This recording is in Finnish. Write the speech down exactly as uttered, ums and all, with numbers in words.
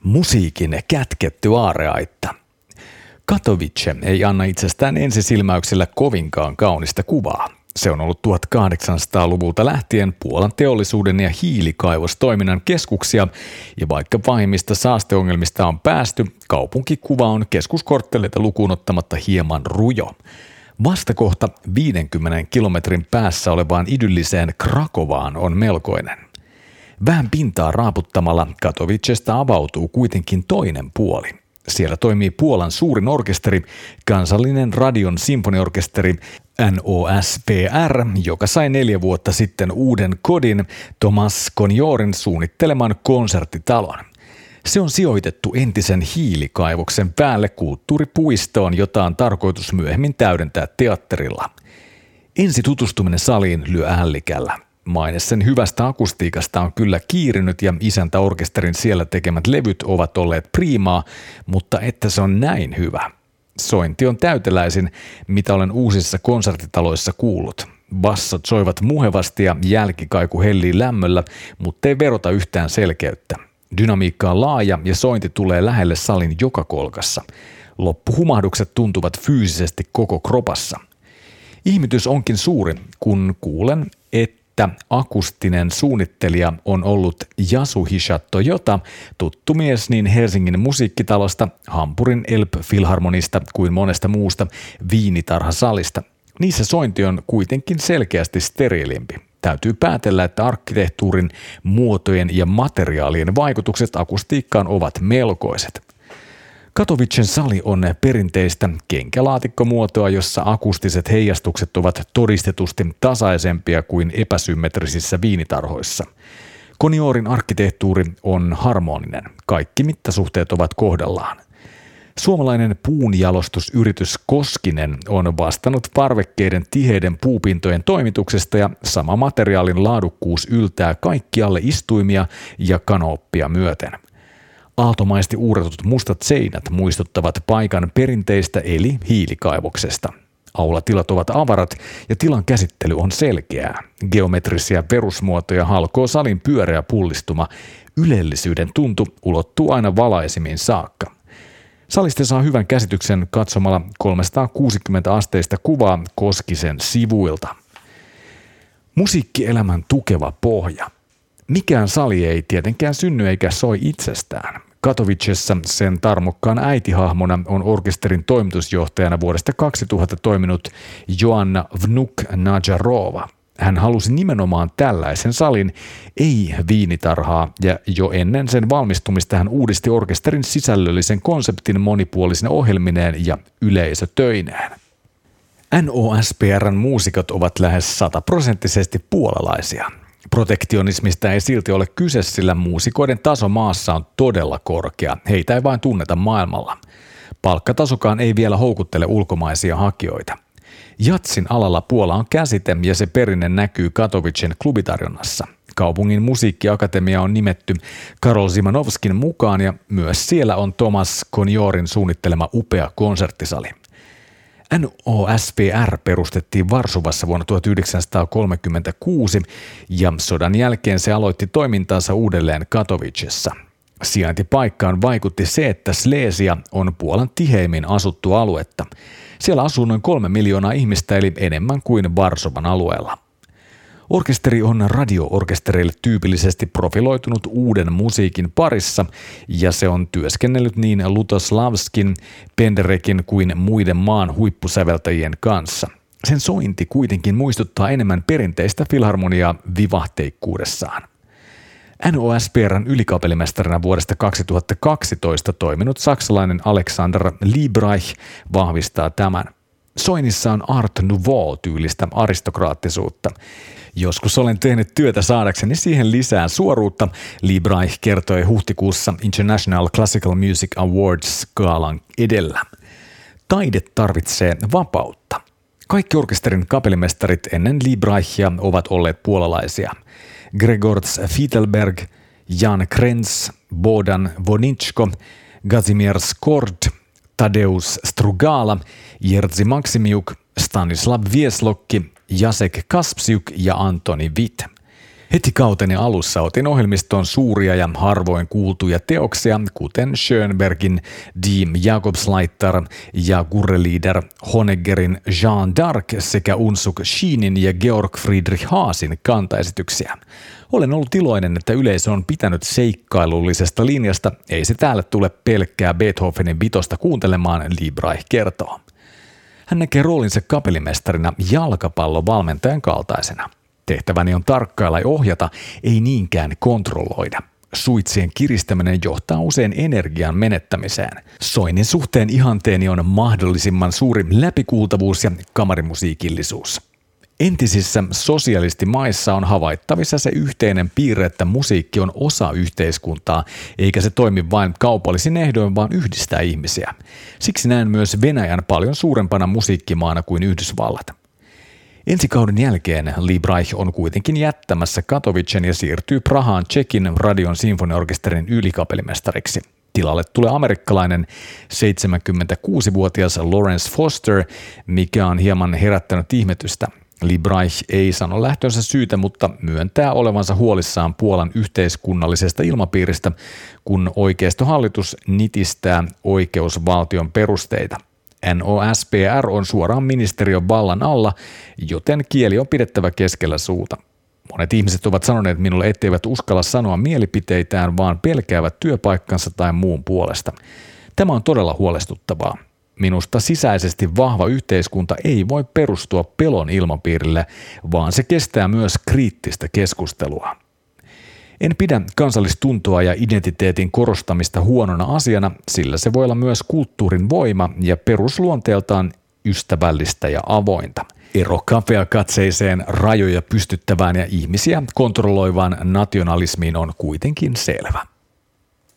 Musiikin kätketty aarreaitta. Katowice ei anna itsestään ensisilmäyksellä kovinkaan kaunista kuvaa. Se on ollut tuhatkahdeksansataaluvulta lähtien Puolan teollisuuden ja hiilikaivostoiminnan keskuksia, ja vaikka pahimmista saasteongelmista on päästy, kaupunkikuva on keskuskortteleita lukuun ottamatta hieman rujo. Vastakohta viidenkymmenen kilometrin päässä olevaan idylliseen Krakovaan on melkoinen. Vähän pintaa raaputtamalla Katowicesta avautuu kuitenkin toinen puoli. Siellä toimii Puolan suurin orkesteri, kansallinen radion sinfoniorkesteri N O S P R, joka sai neljä vuotta sitten uuden kodin Tomasz Koniorin suunnitteleman konserttitalon. Se on sijoitettu entisen hiilikaivoksen päälle kulttuuripuistoon, jota on tarkoitus myöhemmin täydentää teatterilla. Ensi tutustuminen saliin lyö ällikällä. Maine sen hyvästä akustiikasta on kyllä kiirinyt ja isäntäorkesterin siellä tekemät levyt ovat olleet priimaa, mutta että se on näin hyvä. Sointi on täyteläisin, mitä olen uusissa konserttitaloissa kuullut. Bassot soivat muhevasti ja jälkikaiku hellii lämmöllä, mutta ei verota yhtään selkeyttä. Dynamiikka on laaja ja sointi tulee lähelle salin joka kolkassa. Loppuhumahdukset tuntuvat fyysisesti koko kropassa. Ihmetys onkin suuri, kun kuulen, että että akustinen suunnittelija on ollut Yasuhisa Toyota, tuttu mies niin Helsingin musiikkitalosta, Hampurin Elb-filharmonista kuin monesta muusta viinitarhasalista. Niissä sointi on kuitenkin selkeästi steriilimpi. Täytyy päätellä, että arkkitehtuurin, muotojen ja materiaalien vaikutukset akustiikkaan ovat melkoiset. Katowicen sali on perinteistä kenkälaatikkomuotoa, jossa akustiset heijastukset ovat todistetusti tasaisempia kuin epäsymmetrisissä viinitarhoissa. Koniorin arkkitehtuuri on harmoninen. Kaikki mittasuhteet ovat kohdallaan. Suomalainen puunjalostusyritys Koskinen on vastannut parvekkeiden tiheiden puupintojen toimituksesta ja sama materiaalin laadukkuus yltää kaikkialle istuimia ja kanooppia myöten. Aaltomaisesti uuratut mustat seinät muistuttavat paikan perinteistä eli hiilikaivoksesta. Aulatilat ovat avarat ja tilan käsittely on selkeää. Geometrisia perusmuotoja halkoo salin pyöreä pullistuma. Ylellisyyden tuntu ulottuu aina valaisimiin saakka. Salista saa hyvän käsityksen katsomalla kolmesataakuusikymmentä asteista kuvaa Koskisen sivuilta. Musiikkielämän tukeva pohja. Mikään sali ei tietenkään synny eikä soi itsestään. Katowicessa sen tarmokkaan äitihahmona on orkesterin toimitusjohtajana vuodesta kaksituhatta toiminut Joanna Vnuk-Nadjarova. Hän halusi nimenomaan tällaisen salin, ei viinitarhaa, ja jo ennen sen valmistumista hän uudisti orkesterin sisällöllisen konseptin monipuolisine ohjelmineen ja yleisötöineen. N O S P R:n muusikot ovat lähes sataprosenttisesti puolalaisia. Protektionismista ei silti ole kyse, sillä muusikoiden taso maassa on todella korkea. Heitä ei vain tunneta maailmalla. Palkkatasokaan ei vielä houkuttele ulkomaisia hakijoita. Jatsin alalla Puola on käsite ja se perinne näkyy Katowicen klubitarjonnassa. Kaupungin musiikkiakatemia on nimetty Karol Szymanowskin mukaan ja myös siellä on Tomasz Koniorin suunnittelema upea konserttisali. N O S P R perustettiin Varsovassa vuonna tuhatyhdeksänsataakolmekymmentäkuusi ja sodan jälkeen se aloitti toimintaansa uudelleen Katowicessa. Sijaintipaikkaan vaikutti se, että Slesia on Puolan tiheimmin asuttua aluetta. Siellä asuu noin kolme miljoonaa ihmistä eli enemmän kuin Varsovan alueella. Orkesteri on radio-orkesterille tyypillisesti profiloitunut uuden musiikin parissa ja se on työskennellyt niin Lutoslavskin, Penderekin kuin muiden maan huippusäveltäjien kanssa. Sen sointi kuitenkin muistuttaa enemmän perinteistä filharmoniaa vivahteikkuudessaan. N O S P R:n ylikapellimestarina vuodesta kaksituhattakaksitoista toiminut saksalainen Alexander Liebreich vahvistaa tämän. Soinnissa on Art Nouveau-tyylistä aristokraattisuutta. Joskus olen tehnyt työtä saadakseni siihen lisää suoruutta, Liebreich kertoi huhtikuussa International Classical Music Awards-gaalan edellä. Taide tarvitsee vapautta. Kaikki orkesterin kapellimestarit ennen Liebreichia ovat olleet puolalaisia. Gregorz Fiedlerberg, Jan Krenz, Bohdan Woniczko, Kazimierz Skord, Tadeusz Strugala, Jerzy Maksimiuk, Stanislav Wieslocki, Jacek Kaspsiuk ja Antoni Witt. Heti kauteni alussa otin ohjelmistoon suuria ja harvoin kuultuja teoksia, kuten Schönbergin Die Jakobsleiter ja Gurrelieder, Honeggerin Jeanne d'Arc sekä Unsuk Schinin ja Georg Friedrich Haasin kantaesityksiä. Olen ollut iloinen, että yleisö on pitänyt seikkailullisesta linjasta, ei se täällä tule pelkkää Beethovenin vitosta kuuntelemaan, Liebreich kertoo. Hän näkee roolinsa kapellimestarina jalkapallovalmentajan kaltaisena. Tehtäväni on tarkkailla ja ohjata, ei niinkään kontrolloida. Suitsien kiristäminen johtaa usein energian menettämiseen. Soinnin suhteen ihanteeni on mahdollisimman suuri läpikuultavuus ja kamarimusiikillisuus. Entisissä sosialistimaissa on havaittavissa se yhteinen piirre, että musiikki on osa yhteiskuntaa, eikä se toimi vain kaupallisin ehdoin, vaan yhdistää ihmisiä. Siksi näen myös Venäjän paljon suurempana musiikkimaana kuin Yhdysvallat. Ensi kauden jälkeen Liebreich on kuitenkin jättämässä Katowicen ja siirtyy Prahaan Tšekin radion sinfoniaorkesterin ylikapellimestariksi. Tilalle tulee amerikkalainen seitsemänkymmentäkuusivuotias Lawrence Foster, mikä on hieman herättänyt ihmetystä. Liebreich ei sano lähtönsä syytä, mutta myöntää olevansa huolissaan Puolan yhteiskunnallisesta ilmapiiristä, kun oikeistohallitus nitistää oikeusvaltion perusteita. N O S P R on suoraan ministeriön vallan alla, joten kieli on pidettävä keskellä suuta. Monet ihmiset ovat sanoneet minulle, etteivät uskalla sanoa mielipiteitään, vaan pelkäävät työpaikkansa tai muun puolesta. Tämä on todella huolestuttavaa. Minusta sisäisesti vahva yhteiskunta ei voi perustua pelon ilmapiirille, vaan se kestää myös kriittistä keskustelua. En pidä kansallistuntoa ja identiteetin korostamista huonona asiana, sillä se voi olla myös kulttuurin voima ja perusluonteeltaan ystävällistä ja avointa. Ero kapeakatseiseen, rajoja pystyttävään ja ihmisiä kontrolloivaan nationalismiin on kuitenkin selvä.